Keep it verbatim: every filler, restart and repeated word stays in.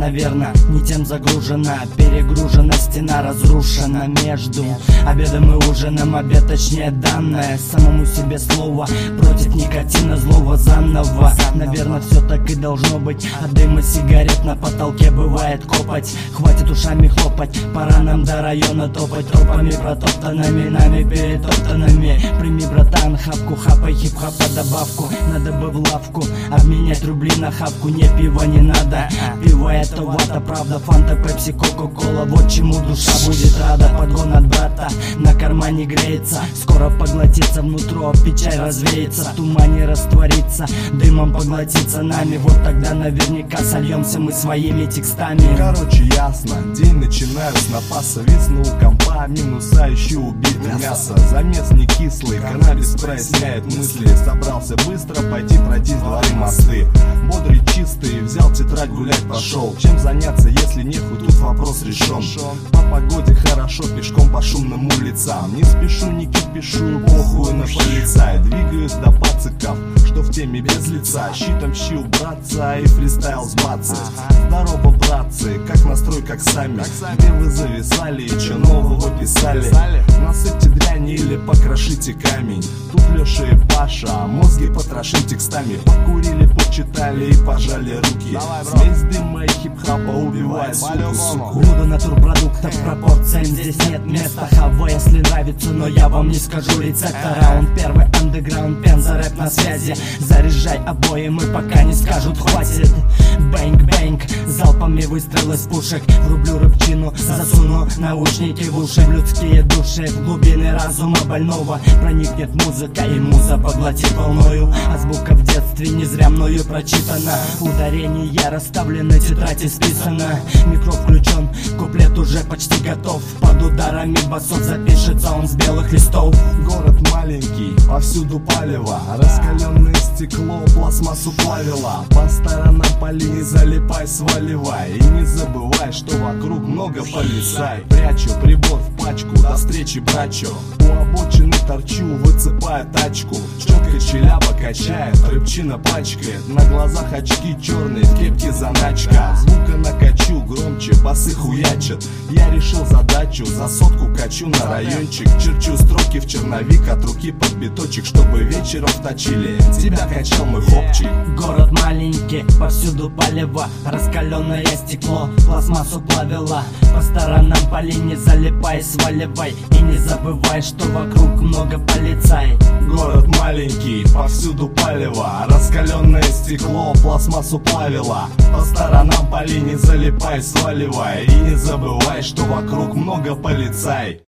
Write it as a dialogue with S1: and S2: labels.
S1: наверное, не тем загружена. Перегружена, стена разрушена между обедом и ужином. Обед, точнее данное самому себе слово против никотина злого заново. Наверное, все так и должно быть. От дыма сигарет на потолке бывает копоть. Хватит ушами хлопать, пора нам до района топать. Тропами протоптанными, нами перетоптанными. Прими, братан, хапку, хапай хип-хапа добавку. Надо бы в лавку обменять рубли на хапку. Не, пива не надо, пиво это вата. Правда, фанта, пепси, кока-кола, вот чему душа будет рада. Подгон от брата на кармане греется. Скоро поглотится внутрь, печаль развеется. В тумане растворится, дымом поглотится нами. Вот тогда наверняка сольемся мы своими текстами.
S2: Короче, ясно, день начинаю с напаса. Весну у компа, минуса еще убитое мясо. Замес не кислый, каннабис проясняет мысли. Собрался быстро пойти пройтись дворы мосты. Бодрый, чистый, взял тетрадь, гулять пошел. Чем заняться, если нехуй, тут вопрос решен. По погоде хорошо, пешком по шумным улицам. Не спешу, не кипишу, похуй на полицай. Двигаюсь до пациков, что в теме без лица. Щитом щи убраться и фристайл сбаться. Здорово, братцы, как настрой, как сами. Где вы зависали и чё нового писали? Насыпьте дрянь или покрошите камень. Тут Леша и Паша, мозги потрошим текстами. Покурили, почитали и пожали руки. Смесь дыма и хип-хапа убивает суку, суку.
S1: Блюдо натурпродуктов, пропорциям здесь нет места. Хава, если нравится, но я вам не скажу рецепта. Раунд первый, андеграунд, Пенза, рэп на связи. Заряжай обои, мы пока не скажут хватит. Бэнк-бэнк, залпами выстрел из пушек. Врублю рыбчину, засуну наушники в уши. В людские души, в глубины разума больного проникнет музыка, и муза поглотит волною. Азбука в детстве не зря мною прочитана. Ударения расставлены, тетрадь исписана. Микро включен, куплет уже почти готов. Под ударами басов запишется он с белых листов.
S2: Город маленький, повсюду палево. Раскаленное стекло пластмассу плавило. По сторонам поли не залипай, сваливай. И не забывай, что вокруг много полицай. Прячу прибор в пачку, до встречи, брачо. У обочины торчу, выцепая тачку. Четко челяба качает, рыбчина пачкает. На глазах очки черные, в кепке заначка. Звука накачу, громче, басы хуячат. Я решил задачу, за сотку качу на райончик. Черчу строки в черновик, от руки под биточек, чтобы вечером вточили. Тебя качал мой хопчик.
S1: Город маленький, повсюду палево. Раскаленное стекло пластмассу плавило. По сторонам поли не залипай, сваливай. И не забывай, что вокруг много полицай.
S2: Город маленький, повсюду палево. Раскаленное стекло пластмассу плавило. По сторонам поли не залипай, сваливай. И не забывай, что вокруг много полицай.